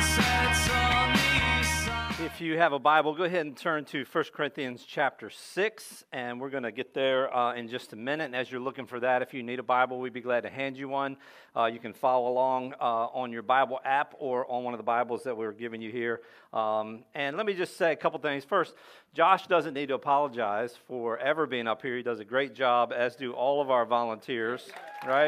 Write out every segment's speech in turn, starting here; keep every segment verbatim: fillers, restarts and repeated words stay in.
If you have a Bible, go ahead and turn to First Corinthians chapter six, and we're going to get there uh, in just a minute. And as you're looking for that, if you need a Bible, we'd be glad to hand you one. Uh, you can follow along uh, on your Bible app or on one of the Bibles that we're giving you here. Um, and let me just say a couple things. First, Josh doesn't need to apologize for ever being up here. He does a great job, as do all of our volunteers, right?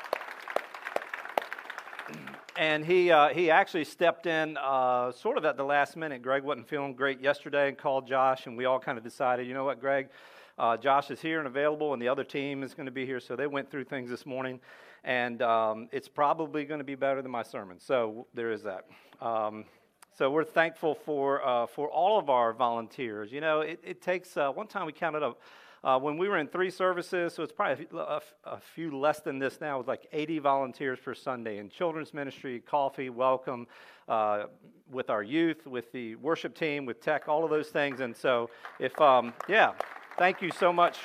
And he uh, he actually stepped in uh, sort of at the last minute. Greg wasn't feeling great yesterday and called Josh, and we all kind of decided, you know what, Greg, uh, Josh is here and available, and the other team is going to be here. So they went through things this morning, and um, it's probably going to be better than my sermon. So there is that. Um, so we're thankful for uh, for all of our volunteers. You know, it, it takes, uh, one time we counted up, Uh, when we were in three services, so it's probably a, a, a few less than this now, it was like eighty volunteers per Sunday in children's ministry, coffee, welcome, uh, with our youth, with the worship team, with tech, all of those things. And so, if um, yeah, thank you so much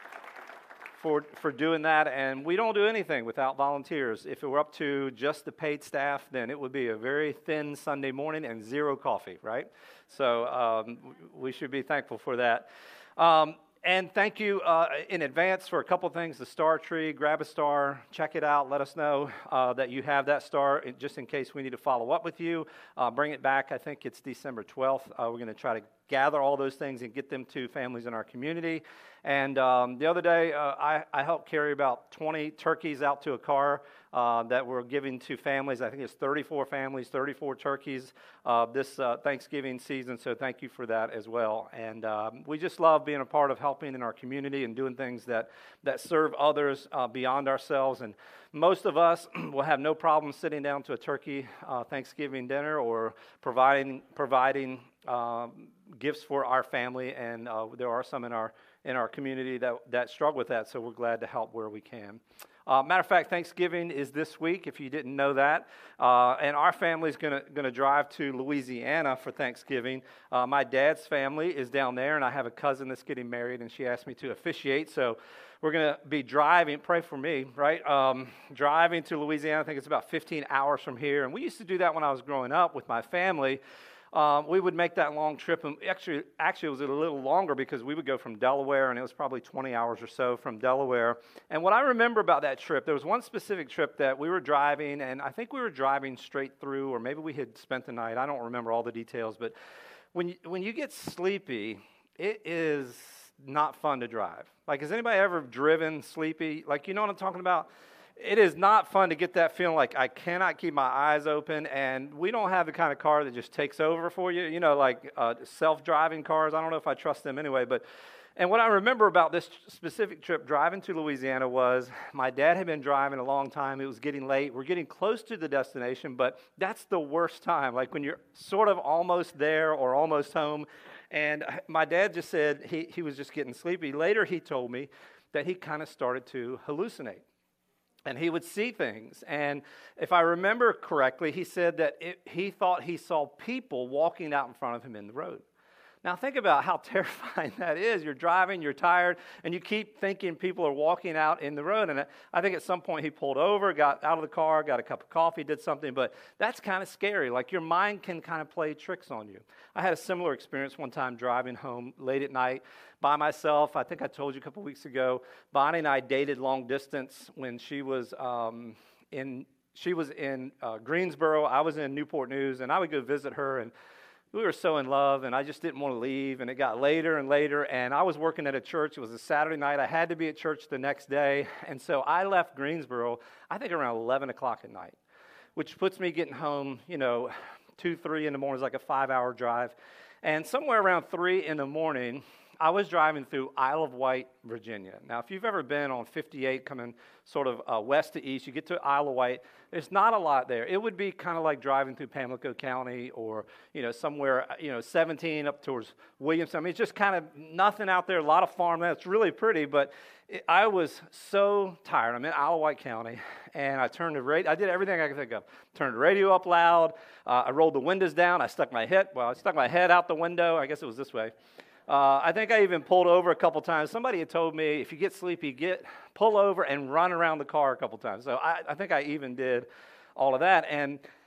for for doing that. And we don't do anything without volunteers. If it were up to just the paid staff, then it would be a very thin Sunday morning and zero coffee, right? So um, we should be thankful for that. Um, And thank you uh, in advance for a couple things. The star tree, grab a star, check it out. Let us know uh, that you have that star, just in case we need to follow up with you. Uh, bring it back. I think it's December twelfth. Uh, we're going to try to gather all those things and get them to families in our community. And um, the other day, uh, I, I helped carry about twenty turkeys out to a car uh, that we're giving to families. I think it's thirty-four families, thirty-four turkeys uh, this uh, Thanksgiving season. So thank you for that as well. And um, we just love being a part of helping in our community and doing things that, that serve others uh, beyond ourselves. And most of us will have no problem sitting down to a turkey uh, Thanksgiving dinner or providing providing um, gifts for our family. And uh, there are some in our in our community that, that struggle with that, so we're glad to help where we can. Uh, matter of fact, Thanksgiving is this week, if you didn't know that, uh, and our family is going to drive to Louisiana for Thanksgiving. Uh, my dad's family is down there, and I have a cousin that's getting married, and she asked me to officiate, so we're going to be driving, pray for me, right, um, driving to Louisiana. I think it's about fifteen hours from here, and we used to do that when I was growing up with my family. Um, we would make that long trip, and actually, actually it was a little longer because we would go from Delaware, and it was probably twenty hours or so from Delaware. And what I remember about that trip, there was one specific trip that we were driving, and I think we were driving straight through, or maybe we had spent the night. I don't remember all the details, but when you, when you get sleepy, it is not fun to drive. Like, has anybody ever driven sleepy? Like, you know what I'm talking about? It is not fun to get that feeling like I cannot keep my eyes open, and we don't have the kind of car that just takes over for you, you know, like uh, self-driving cars. I don't know if I trust them anyway, but, and what I remember about this specific trip driving to Louisiana was my dad had been driving a long time. It was getting late. We're getting close to the destination, but that's the worst time, like when you're sort of almost there or almost home, and my dad just said he, he was just getting sleepy. Later, he told me that he kind of started to hallucinate. And he would see things. And if I remember correctly, he said that it, he thought he saw people walking out in front of him in the road. Now, think about how terrifying that is. You're driving, you're tired, and you keep thinking people are walking out in the road. And I think at some point he pulled over, got out of the car, got a cup of coffee, did something. But that's kind of scary. Like, your mind can kind of play tricks on you. I had a similar experience one time driving home late at night by myself. I think I told you a couple weeks ago, Bonnie and I dated long distance when she was um, in she was in uh, Greensboro. I was in Newport News, and I would go visit her, and we were so in love, and I just didn't want to leave, and it got later and later, and I was working at a church. It was a Saturday night. I had to be at church the next day, and so I left Greensboro, I think around eleven o'clock at night, which puts me getting home, you know, two, three in the morning. It's like a five-hour drive, and somewhere around three in the morning, I was driving through Isle of Wight, Virginia. Now, if you've ever been on fifty-eight coming sort of uh, west to east, you get to Isle of Wight. There's not a lot there. It would be kind of like driving through Pamlico County or, you know, somewhere, you know, seventeen up towards Williamson. I mean, it's just kind of nothing out there, a lot of farmland. It's really pretty, but it, I was so tired. I'm in Isle of Wight County, and I turned the radio. I did everything I could think of. Turned the radio up loud. Uh, I rolled the windows down. I stuck my head, well, I stuck my head out the window. I guess it was this way. Uh, I think I even pulled over a couple times. Somebody had told me, if you get sleepy, get pull over and run around the car a couple times. So I, I think I even did all of that. And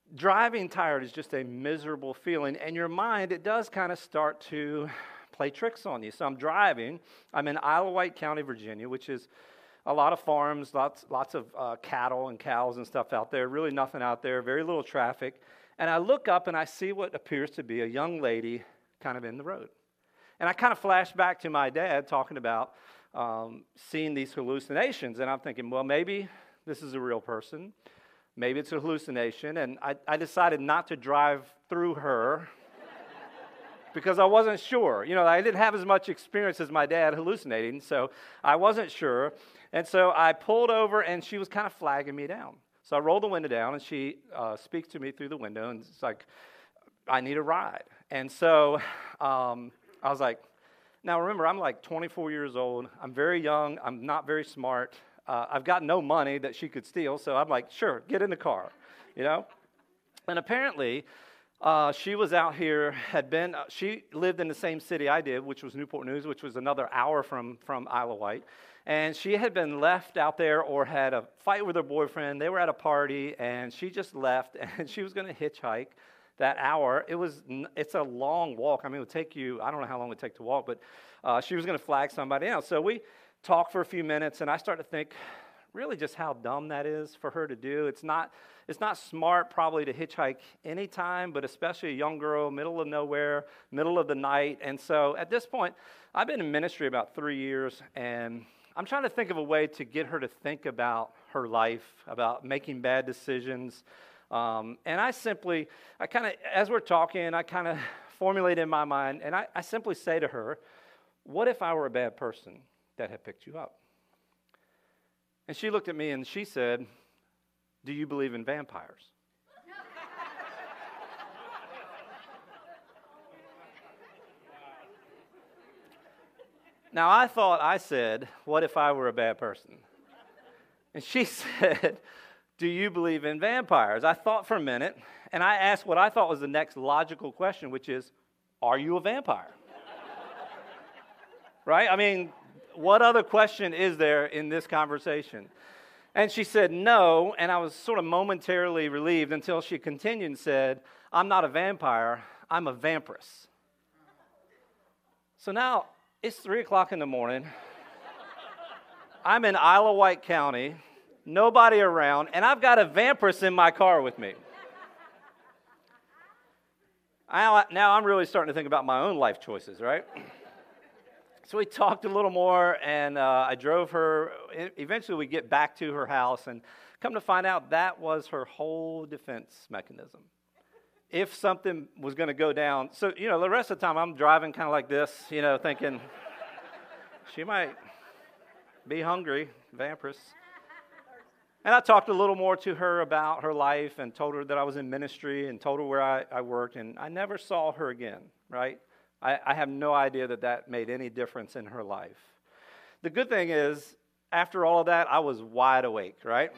driving tired is just a miserable feeling, and your mind, it does kind of start to play tricks on you. So I'm driving. I'm in Isle of Wight County, Virginia, which is a lot of farms, lots, lots of uh, cattle and cows and stuff out there, really nothing out there, very little traffic. And I look up and I see what appears to be a young lady kind of in the road. And I kind of flash back to my dad talking about um, seeing these hallucinations. And I'm thinking, well, maybe this is a real person. Maybe it's a hallucination. And I, I decided not to drive through her because I wasn't sure. You know, I didn't have as much experience as my dad hallucinating, so I wasn't sure. And so I pulled over, and she was kind of flagging me down. So I rolled the window down, and she uh, speaks to me through the window, and it's like, I need a ride. And so um, I was like, now remember, I'm like twenty-four years old. I'm very young. I'm not very smart. Uh, I've got no money that she could steal, so I'm like, sure, get in the car, you know? And apparently, uh, she was out here, had been, uh, she lived in the same city I did, which was Newport News, which was another hour from, from Isle of Wight. And she had been left out there or had a fight with her boyfriend. They were at a party, and she just left, and she was going to hitchhike that hour. It was, it's a long walk. I mean, it would take you, I don't know how long it would take to walk, but uh, she was going to flag somebody else. So we talked for a few minutes, and I started to think really just how dumb that is for her to do. It's not, it's not smart probably to hitchhike anytime, but especially a young girl, middle of nowhere, middle of the night. And so at this point, I've been in ministry about three years, and I'm trying to think of a way to get her to think about her life, about making bad decisions. Um, and I simply, I kind of, as we're talking, I kind of formulate in my mind, and I, I simply say to her, what if I were a bad person that had picked you up? And she looked at me and she said, do you believe in vampires? Now, I thought I said, what if I were a bad person? And she said, do you believe in vampires? I thought for a minute, and I asked what I thought was the next logical question, which is, are you a vampire? Right? I mean, what other question is there in this conversation? And she said no, and I was sort of momentarily relieved until she continued and said, I'm not a vampire, I'm a vampiress. So now, it's three o'clock in the morning. I'm in Isle of Wight County, nobody around, and I've got a vampiress in my car with me. I, now I'm really starting to think about my own life choices, right? So we talked a little more, and uh, I drove her. Eventually, we get back to her house, and come to find out that was her whole defense mechanism. If something was going to go down, so, you know, the rest of the time I'm driving kind of like this, you know, thinking she might be hungry, vampiress. And I talked a little more to her about her life and told her that I was in ministry and told her where I, I worked, and I never saw her again, right? I, I have no idea that that made any difference in her life. The good thing is, after all of that, I was wide awake, right?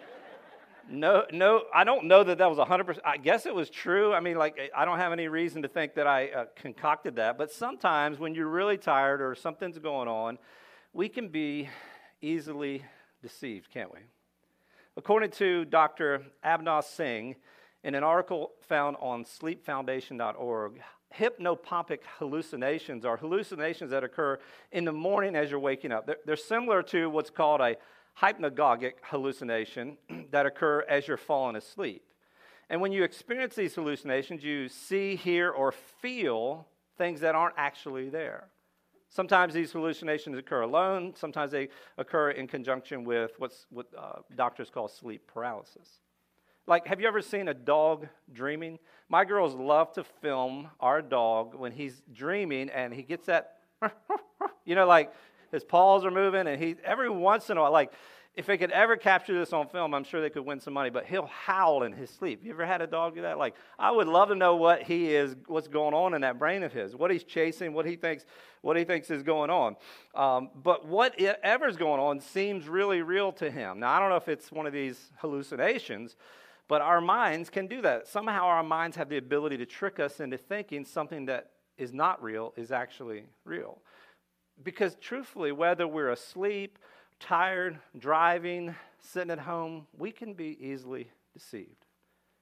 No, no, I don't know that that was one hundred percent. I guess it was true. I mean, like, I don't have any reason to think that I uh, concocted that. But sometimes when you're really tired or something's going on, we can be easily deceived, can't we? According to Doctor Abhinav Singh, in an article found on sleep foundation dot org, hypnopompic hallucinations are hallucinations that occur in the morning as you're waking up. They're, they're similar to what's called a hypnagogic hallucination that occur as you're falling asleep. And when you experience these hallucinations, you see, hear, or feel things that aren't actually there. Sometimes these hallucinations occur alone. Sometimes they occur in conjunction with what's, what uh, doctors call sleep paralysis. Like, have you ever seen a dog dreaming? My girls love to film our dog when he's dreaming and he gets that, you know, like his paws are moving, and he, every once in a while, like, if they could ever capture this on film, I'm sure they could win some money, but he'll howl in his sleep. You ever had a dog do that? Like, I would love to know what he is, what's going on in that brain of his, what he's chasing, what he thinks, what he thinks is going on. Um, but whatever's going on seems really real to him. Now, I don't know if it's one of these hallucinations, but our minds can do that. Somehow our minds have the ability to trick us into thinking something that is not real is actually real. Because truthfully, whether we're asleep, tired, driving, sitting at home, we can be easily deceived.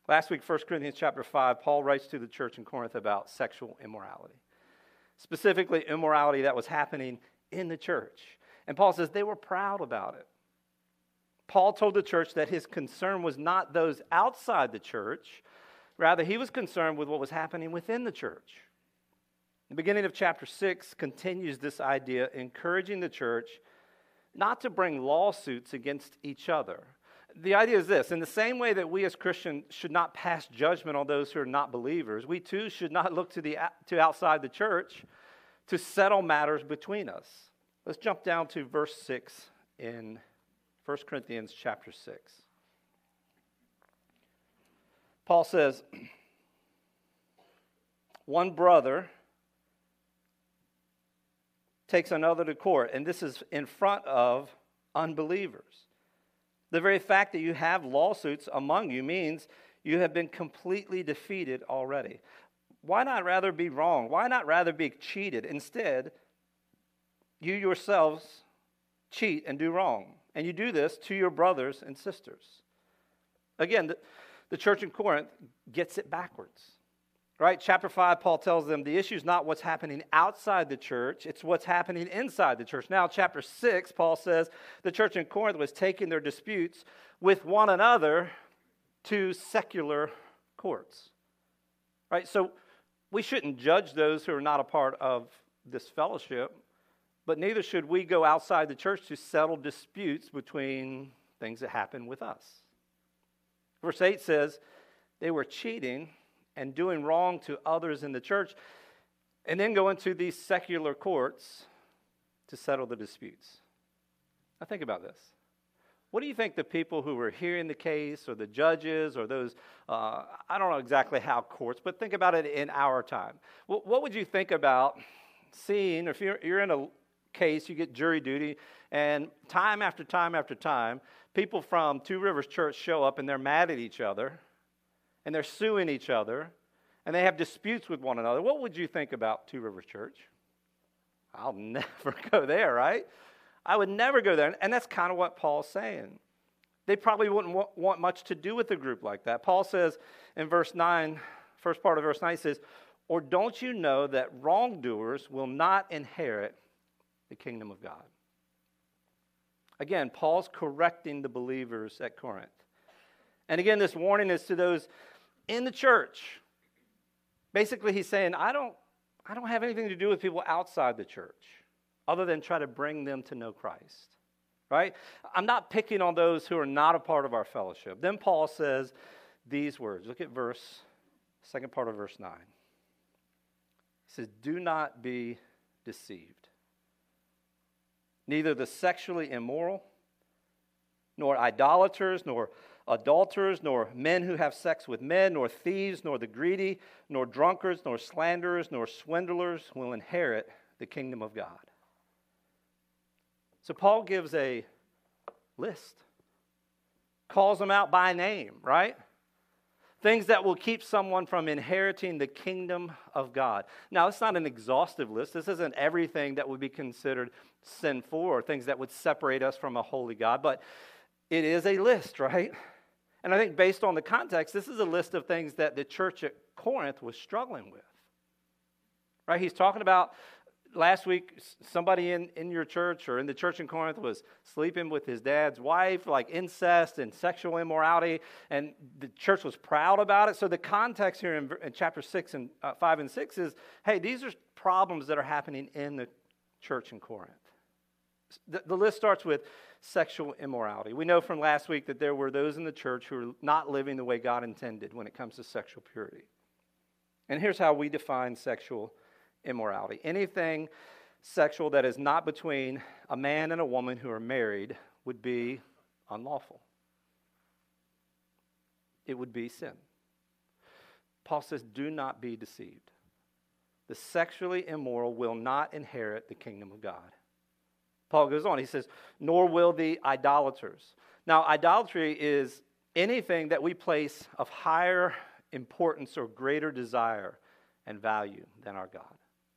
Last week, First Corinthians chapter five, Paul writes to the church in Corinth about sexual immorality. Specifically, immorality that was happening in the church. And Paul says they were proud about it. Paul told the church that his concern was not those outside the church. Rather, he was concerned with what was happening within the church. The beginning of chapter six continues this idea, encouraging the church not to bring lawsuits against each other. The idea is this: in the same way that we as Christians should not pass judgment on those who are not believers, we too should not look to the to outside the church to settle matters between us. Let's jump down to verse six in First Corinthians chapter six. Paul says, one brother takes another to court, and this is in front of unbelievers. The very fact that you have lawsuits among you means you have been completely defeated already. Why not rather be wrong? Why not rather be cheated? Instead, you yourselves cheat and do wrong. And you do this to your brothers and sisters. Again, the, the church in Corinth gets it backwards. Right? Chapter five, Paul tells them the issue is not what's happening outside the church, it's what's happening inside the church. Now, chapter six, Paul says the church in Corinth was taking their disputes with one another to secular courts. Right? So we shouldn't judge those who are not a part of this fellowship, but neither should we go outside the church to settle disputes between things that happen with us. Verse eight says they were cheating and doing wrong to others in the church, and then go into these secular courts to settle the disputes. Now think about this. What do you think the people who were hearing the case, or the judges, or those, uh, I don't know exactly how courts, but think about it in our time. What, what would you think about seeing, or if you're, you're in a case, you get jury duty, and time after time after time, people from Two Rivers Church show up and they're mad at each other, and they're suing each other, and they have disputes with one another. What would you think about Two Rivers Church? I'll never go there, right? I would never go there. And that's kind of what Paul's saying. They probably wouldn't want much to do with a group like that. Paul says in verse nine, first part of verse nine, he says, or don't you know that wrongdoers will not inherit the kingdom of God? Again, Paul's correcting the believers at Corinth. And again, this warning is to those in the church. Basically, he's saying, I don't, I don't have anything to do with people outside the church other than try to bring them to know Christ. Right? I'm not picking on those who are not a part of our fellowship. Then Paul says these words. Look at verse, second part of verse nine. He says, do not be deceived. Neither the sexually immoral, nor idolaters, nor adulterers, nor men who have sex with men, nor thieves, nor the greedy, nor drunkards, nor slanderers, nor swindlers will inherit the kingdom of God. So Paul gives a list, calls them out by name, right? Things that will keep someone from inheriting the kingdom of God. Now, it's not an exhaustive list. This isn't everything that would be considered sinful or things that would separate us from a holy God, but it is a list, right? And I think based on the context, this is a list of things that the church at Corinth was struggling with. Right? He's talking about, last week, somebody in, in your church or in the church in Corinth was sleeping with his dad's wife, like incest and sexual immorality, and the church was proud about it. So the context here in, in chapter six and uh, five and six is, hey, these are problems that are happening in the church in Corinth. The, the list starts with sexual immorality. We know from last week that there were those in the church who are not living the way God intended when it comes to sexual purity. And here's how we define sexual immorality. Anything sexual that is not between a man and a woman who are married would be unlawful. It would be sin. Paul says, do not be deceived. The sexually immoral will not inherit the kingdom of God. Paul goes on, he says, nor will the idolaters. Now, idolatry is anything that we place of higher importance or greater desire and value than our God.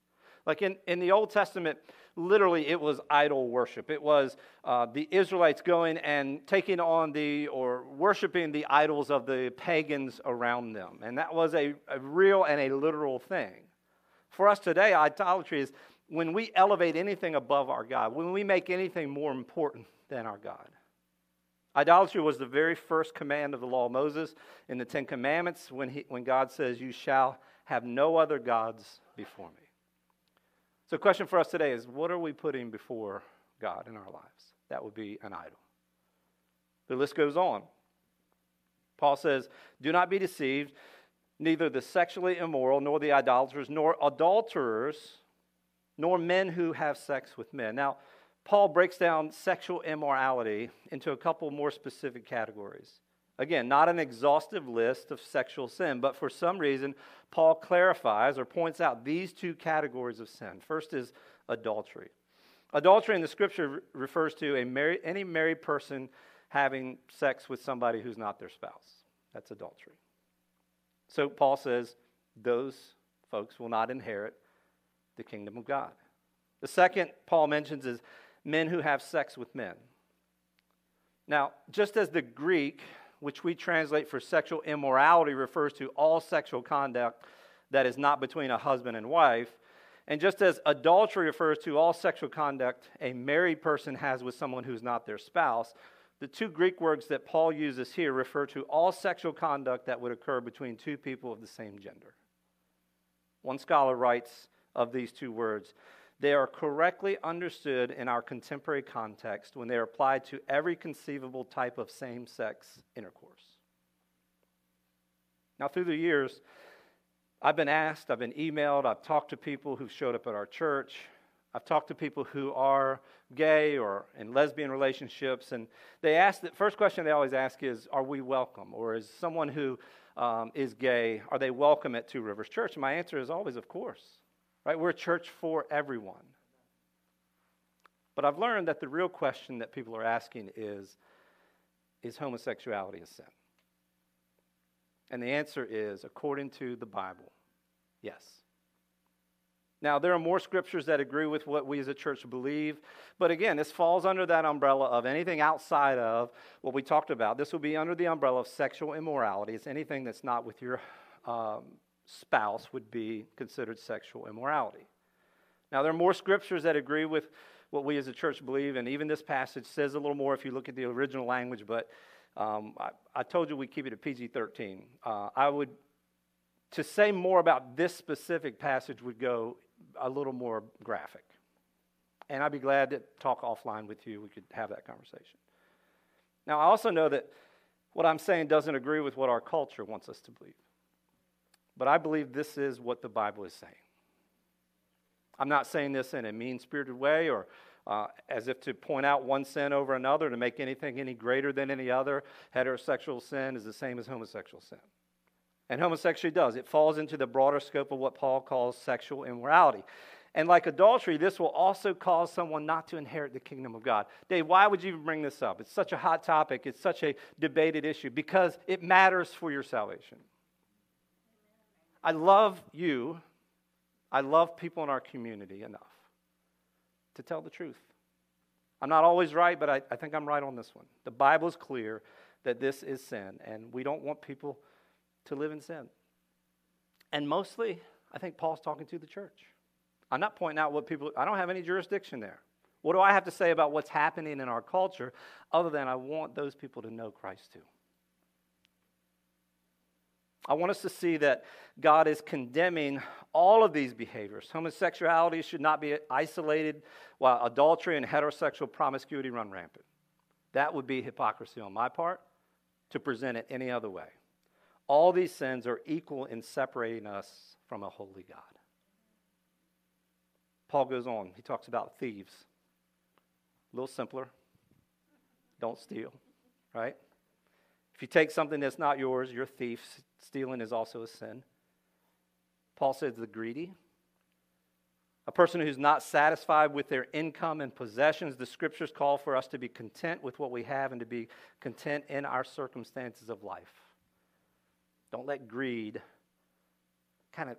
Like in, in the Old Testament, literally it was idol worship. It was uh, the Israelites going and taking on the, or worshiping the idols of the pagans around them. And that was a, a real and a literal thing. For us today, idolatry is when we elevate anything above our God, when we make anything more important than our God. Idolatry was the very first command of the law of Moses in the Ten Commandments when, he, when God says, you shall have no other gods before me. So the question for us today is, what are we putting before God in our lives? That would be an idol. The list goes on. Paul says, do not be deceived, neither the sexually immoral, nor the idolaters, nor adulterers, nor men who have sex with men. Now, Paul breaks down sexual immorality into a couple more specific categories. Again, not an exhaustive list of sexual sin, but for some reason, Paul clarifies or points out these two categories of sin. First is adultery. Adultery in the Scripture refers to a married, any married person having sex with somebody who's not their spouse. That's adultery. So Paul says those folks will not inherit the kingdom of God. The second Paul mentions is men who have sex with men. Now, just as the Greek, which we translate for sexual immorality, refers to all sexual conduct that is not between a husband and wife, and just as adultery refers to all sexual conduct a married person has with someone who's not their spouse, the two Greek words that Paul uses here refer to all sexual conduct that would occur between two people of the same gender. One scholar writes of these two words, they are correctly understood in our contemporary context when they are applied to every conceivable type of same-sex intercourse. Now, through the years, I've been asked, I've been emailed, I've talked to people who've showed up at our church, I've talked to people who are gay or in lesbian relationships, and they ask, the first question they always ask is, are we welcome? Or is someone who um, is gay, are they welcome at Two Rivers Church? And my answer is always, of course. Right? We're a church for everyone. But I've learned that the real question that people are asking is, is homosexuality a sin? And the answer is, according to the Bible, yes. Now, there are more scriptures that agree with what we as a church believe, but again, this falls under that umbrella of anything outside of what we talked about. This will be under the umbrella of sexual immorality. It's anything that's not with your um, spouse would be considered sexual immorality. Now, there are more scriptures that agree with what we as a church believe, and even this passage says a little more if you look at the original language, but um, I, I told you we keep it at P G thirteen. Uh, I would, to say more about this specific passage would go a little more graphic. And I'd be glad to talk offline with you. We could have that conversation. Now, I also know that what I'm saying doesn't agree with what our culture wants us to believe. But I believe this is what the Bible is saying. I'm not saying this in a mean-spirited way or uh, as if to point out one sin over another to make anything any greater than any other. Heterosexual sin is the same as homosexual sin. And homosexuality does. It falls into the broader scope of what Paul calls sexual immorality. And like adultery, this will also cause someone not to inherit the kingdom of God. Dave, why would you even bring this up? It's such a hot topic. It's such a debated issue because it matters for your salvation. I love you, I love people in our community enough to tell the truth. I'm not always right, but I, I think I'm right on this one. The Bible is clear that this is sin, and we don't want people to live in sin. And mostly, I think Paul's talking to the church. I'm not pointing out what people, I don't have any jurisdiction there. What do I have to say about what's happening in our culture other than I want those people to know Christ too? I want us to see that God is condemning all of these behaviors. Homosexuality should not be isolated while adultery and heterosexual promiscuity run rampant. That would be hypocrisy on my part to present it any other way. All these sins are equal in separating us from a holy God. Paul goes on. He talks about thieves. A little simpler. Don't steal, right? If you take something that's not yours, you're a thief. Stealing is also a sin. Paul says the greedy. A person who's not satisfied with their income and possessions. The scriptures call for us to be content with what we have and to be content in our circumstances of life. Don't let greed kind of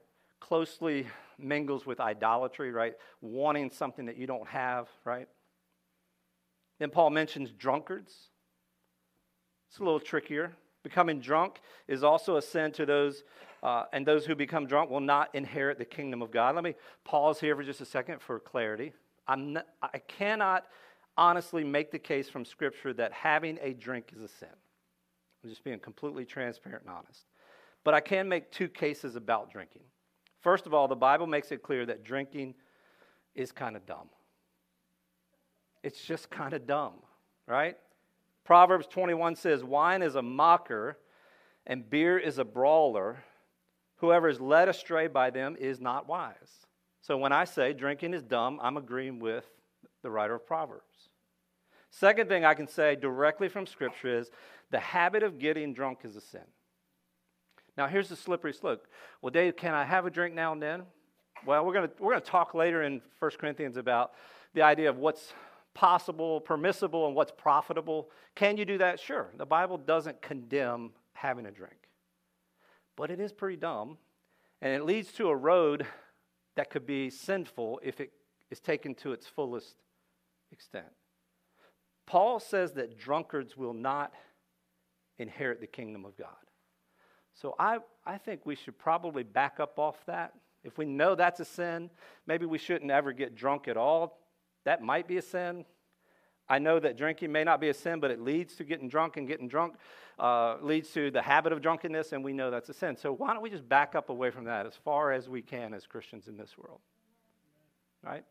closely mingles with idolatry, right? Wanting something that you don't have, right? Then Paul mentions drunkards. It's a little trickier. Becoming drunk is also a sin to those, uh, and those who become drunk will not inherit the kingdom of God. Let me pause here for just a second for clarity. I'm not, I cannot honestly make the case from Scripture that having a drink is a sin. I'm just being completely transparent and honest. But I can make two cases about drinking. First of all, the Bible makes it clear that drinking is kind of dumb. It's just kind of dumb, right? Proverbs twenty-one says, wine is a mocker and beer is a brawler. Whoever is led astray by them is not wise. So when I say drinking is dumb, I'm agreeing with the writer of Proverbs. Second thing I can say directly from Scripture is the habit of getting drunk is a sin. Now here's the slippery slope. Well, Dave, can I have a drink now and then? Well, we're going to we're going to talk later in First Corinthians about the idea of what's possible, permissible, and what's profitable. Can you do that? Sure. The Bible doesn't condemn having a drink. But it is pretty dumb, and it leads to a road that could be sinful if it is taken to its fullest extent. Paul says that drunkards will not inherit the kingdom of God. So I, I think we should probably back up off that. If we know that's a sin, maybe we shouldn't ever get drunk at all. That might be a sin. I know that drinking may not be a sin, but it leads to getting drunk, and getting drunk uh, leads to the habit of drunkenness, and we know that's a sin. So why don't we just back up away from that as far as we can as Christians in this world, right?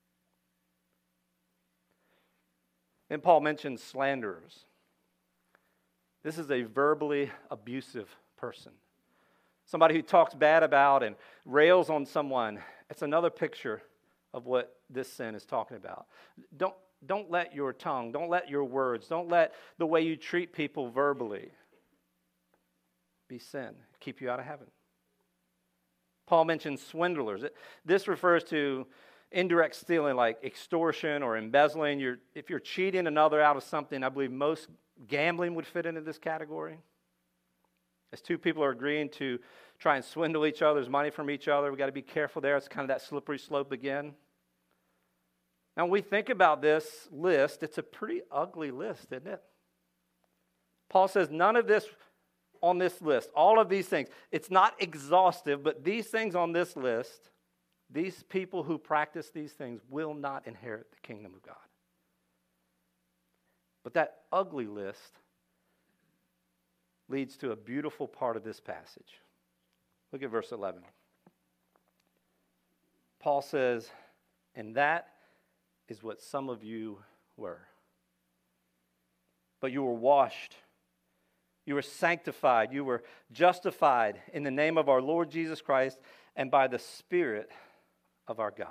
Then Paul mentions slanderers. This is a verbally abusive person. Somebody who talks bad about and rails on someone. It's another picture of what this sin is talking about. Don't, don't let your tongue, don't let your words, don't let the way you treat people verbally be sin, keep you out of heaven. Paul mentions swindlers. This refers to indirect stealing like extortion or embezzling. You're, if you're cheating another out of something, I believe most gambling would fit into this category. As two people are agreeing to try and swindle each other's money from each other, we've got to be careful there. It's kind of that slippery slope again. Now, when we think about this list, it's a pretty ugly list, isn't it? Paul says none of this on this list, all of these things, it's not exhaustive, but these things on this list, these people who practice these things will not inherit the kingdom of God. But that ugly list leads to a beautiful part of this passage. Look at verse eleven. Paul says, and that is what some of you were. But you were washed, you were sanctified, you were justified in the name of our Lord Jesus Christ and by the Spirit of our God.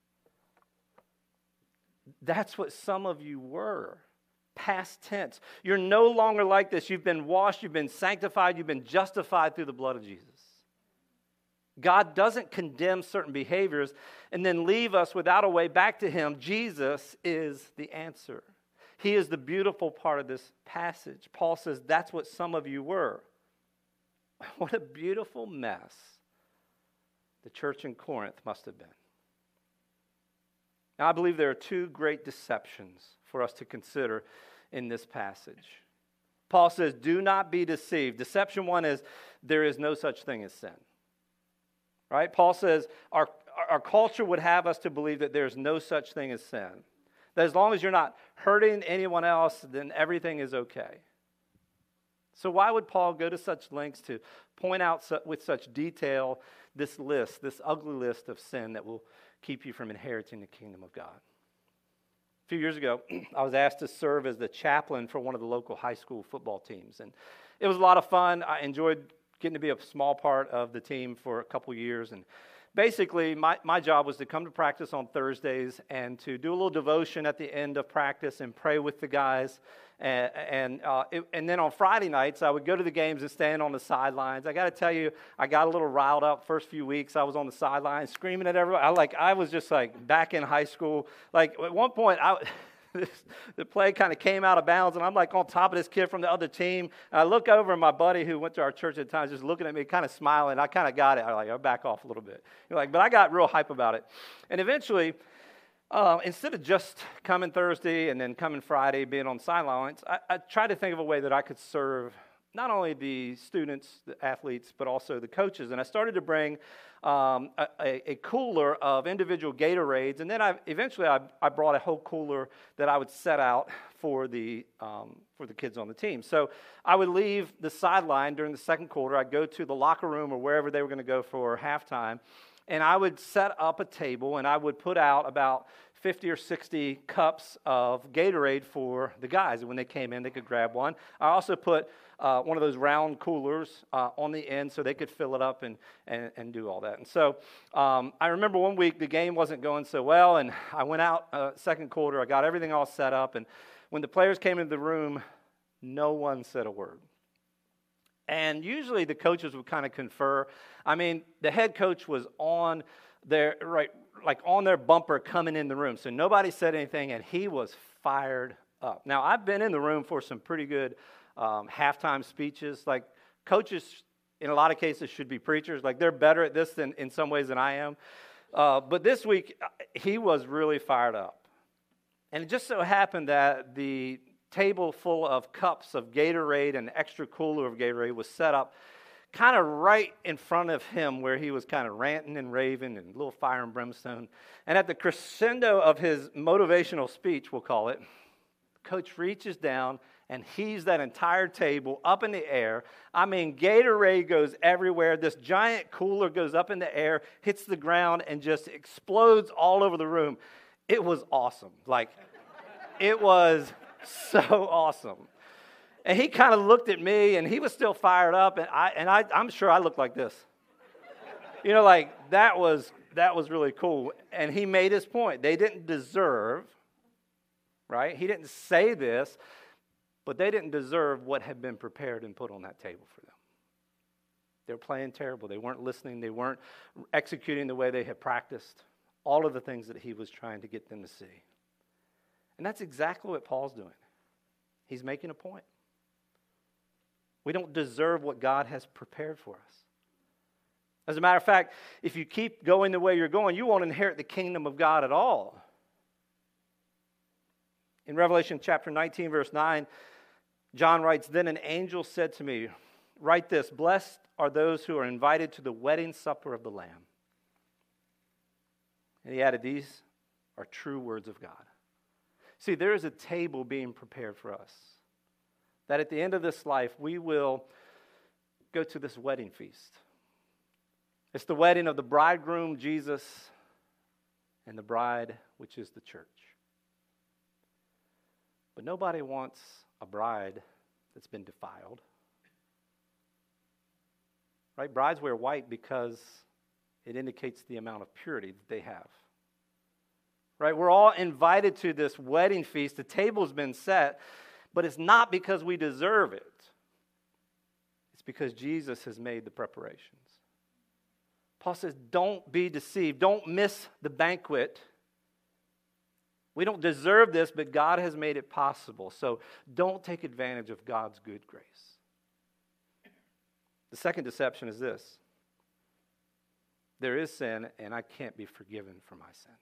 That's what some of you were. Past tense. You're no longer like this. You've been washed, you've been sanctified, you've been justified through the blood of Jesus. God doesn't condemn certain behaviors and then leave us without a way back to Him. Jesus is the answer. He is the beautiful part of this passage. Paul says that's what some of you were. What a beautiful mess the church in Corinth must have been. Now, I believe there are two great deceptions for us to consider in this passage. Paul says, do not be deceived. Deception one is, there is no such thing as sin. Right? Paul says, our, our culture would have us to believe that there's no such thing as sin. That as long as you're not hurting anyone else, then everything is okay. So why would Paul go to such lengths to point out su- with such detail this list, this ugly list of sin that will keep you from inheriting the kingdom of God? A few years ago, I was asked to serve as the chaplain for one of the local high school football teams. And it was a lot of fun. I enjoyed getting to be a small part of the team for a couple years. And basically, my, my job was to come to practice on Thursdays and to do a little devotion at the end of practice and pray with the guys. And and, uh, it, and then on Friday nights, I would go to the games and stand on the sidelines. I got to tell you, I got a little riled up first few weeks. I was on the sidelines screaming at everybody. I like I was just like back in high school. Like at one point, I the play kind of came out of bounds, and I'm like on top of this kid from the other team. And I look over, and my buddy who went to our church at the time is just looking at me, kind of smiling. I kind of got it. I like, I'll back off a little bit. You're like, but I got real hype about it. And eventually, uh, instead of just coming Thursday and then coming Friday, being on sidelines, I, I tried to think of a way that I could serve not only the students, the athletes, but also the coaches. And I started to bring um, a, a, a cooler of individual Gatorades, and then I eventually I, I brought a whole cooler that I would set out for the um, for the kids on the team. So I would leave the sideline during the second quarter. I'd go to the locker room or wherever they were going to go for halftime, and I would set up a table, and I would put out about fifty or sixty cups of Gatorade for the guys. And when they came in, they could grab one. I also put uh, one of those round coolers uh, on the end so they could fill it up and, and, and do all that. And so um, I remember one week the game wasn't going so well, and I went out uh, second quarter. I got everything all set up, and when the players came into the room, no one said a word. And usually the coaches would kind of confer. I mean, the head coach was on their right, like on their bumper coming in the room. So nobody said anything, and he was fired up. Now, I've been in the room for some pretty good um, halftime speeches. Like, coaches, in a lot of cases, should be preachers. Like, they're better at this than in some ways than I am. Uh, but this week, he was really fired up. And it just so happened that the table full of cups of Gatorade and extra cooler of Gatorade was set up kind of right in front of him, where he was kind of ranting and raving and a little fire and brimstone. And at the crescendo of his motivational speech, we'll call it, coach reaches down and heaves that entire table up in the air. I mean, Gatorade goes everywhere. This giant cooler goes up in the air, hits the ground, and just explodes all over the room. It was awesome. Like, it was so awesome. And he kind of looked at me, and he was still fired up, and I and I, I'm sure I looked like this. You know, like that was that was really cool. And he made his point. They didn't deserve, right? He didn't say this, but they didn't deserve what had been prepared and put on that table for them. They were playing terrible. They weren't listening. They weren't executing the way they had practiced. All of the things that he was trying to get them to see. And that's exactly what Paul's doing. He's making a point. We don't deserve what God has prepared for us. As a matter of fact, if you keep going the way you're going, you won't inherit the kingdom of God at all. In Revelation chapter nineteen, verse nine, John writes, "Then an angel said to me, write this, blessed are those who are invited to the wedding supper of the Lamb." And he added, these are true words of God. See, there is a table being prepared for us, that at the end of this life, we will go to this wedding feast. It's the wedding of the bridegroom, Jesus, and the bride, which is the church. But nobody wants a bride that's been defiled. Right? Brides wear white because it indicates the amount of purity that they have. Right? We're all invited to this wedding feast. The table's been set, but it's not because we deserve it. It's because Jesus has made the preparations. Paul says, don't be deceived. Don't miss the banquet. We don't deserve this, but God has made it possible. So don't take advantage of God's good grace. The second deception is this. There is sin, and I can't be forgiven for my sin.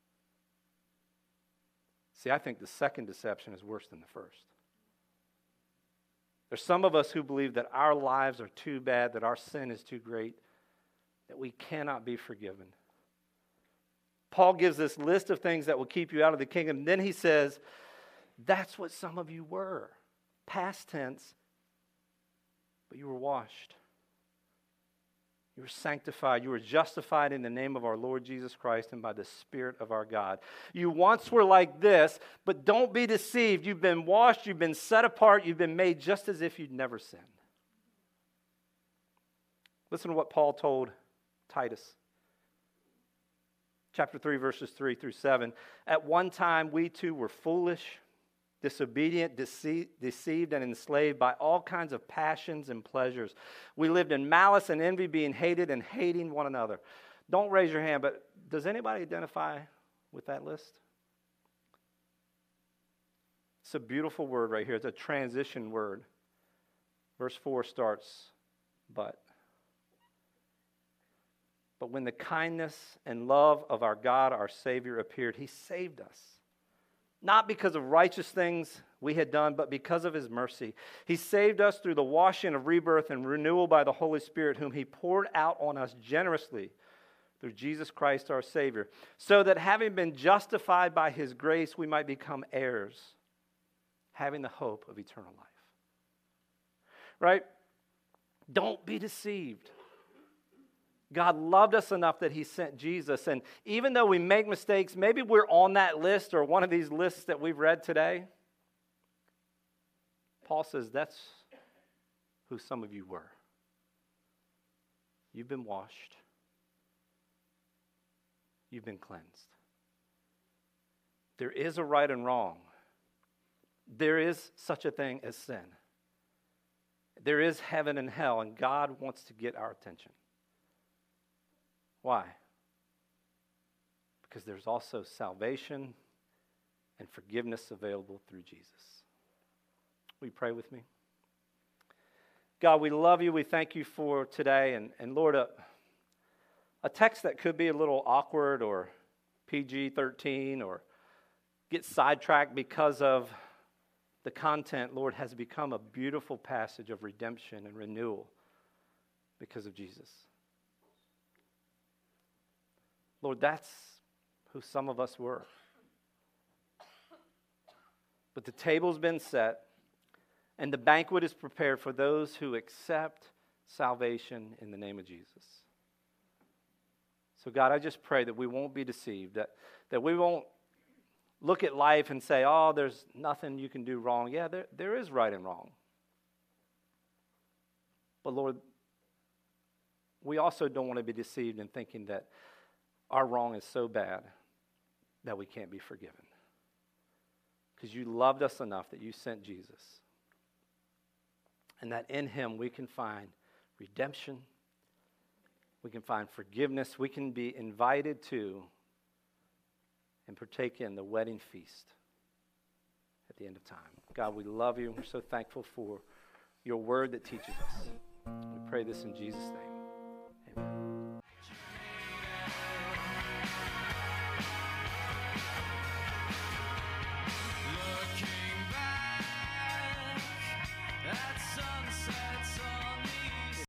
See, I think the second deception is worse than the first. There's some of us who believe that our lives are too bad, that our sin is too great, that we cannot be forgiven. Paul gives this list of things that will keep you out of the kingdom. Then he says, that's what some of you were. Past tense, but you were washed. You were sanctified. You were justified in the name of our Lord Jesus Christ and by the Spirit of our God. You once were like this, but don't be deceived. You've been washed. You've been set apart. You've been made just as if you'd never sinned. Listen to what Paul told Titus. Chapter three, verses three through seven. At one time, we too were foolish, disobedient, dece- deceived, and enslaved by all kinds of passions and pleasures. We lived in malice and envy, being hated and hating one another. Don't raise your hand, but does anybody identify with that list? It's a beautiful word right here. It's a transition word. Verse four starts, but. But when the kindness and love of our God, our Savior, appeared, He saved us. Not because of righteous things we had done, but because of His mercy. He saved us through the washing of rebirth and renewal by the Holy Spirit, whom He poured out on us generously through Jesus Christ our Savior, so that having been justified by His grace, we might become heirs, having the hope of eternal life. Right? Don't be deceived. God loved us enough that He sent Jesus. And even though we make mistakes, maybe we're on that list or one of these lists that we've read today. Paul says that's who some of you were. You've been washed. You've been cleansed. There is a right and wrong. There is such a thing as sin. There is heaven and hell, and God wants to get our attention. Why? Because there's also salvation and forgiveness available through Jesus. Will you pray with me? God, we love you. We thank you for today. And, and Lord, a, a text that could be a little awkward or P G thirteen or get sidetracked because of the content, Lord, has become a beautiful passage of redemption and renewal because of Jesus. Lord, that's who some of us were. But the table's been set, and the banquet is prepared for those who accept salvation in the name of Jesus. So God, I just pray that we won't be deceived, that, that we won't look at life and say, oh, there's nothing you can do wrong. Yeah, there, there is right and wrong. But Lord, we also don't want to be deceived in thinking that our wrong is so bad that we can't be forgiven. Because you loved us enough that you sent Jesus. And that in Him we can find redemption. We can find forgiveness. We can be invited to and partake in the wedding feast at the end of time. God, we love you. We're so thankful for your word that teaches us. We pray this in Jesus' name.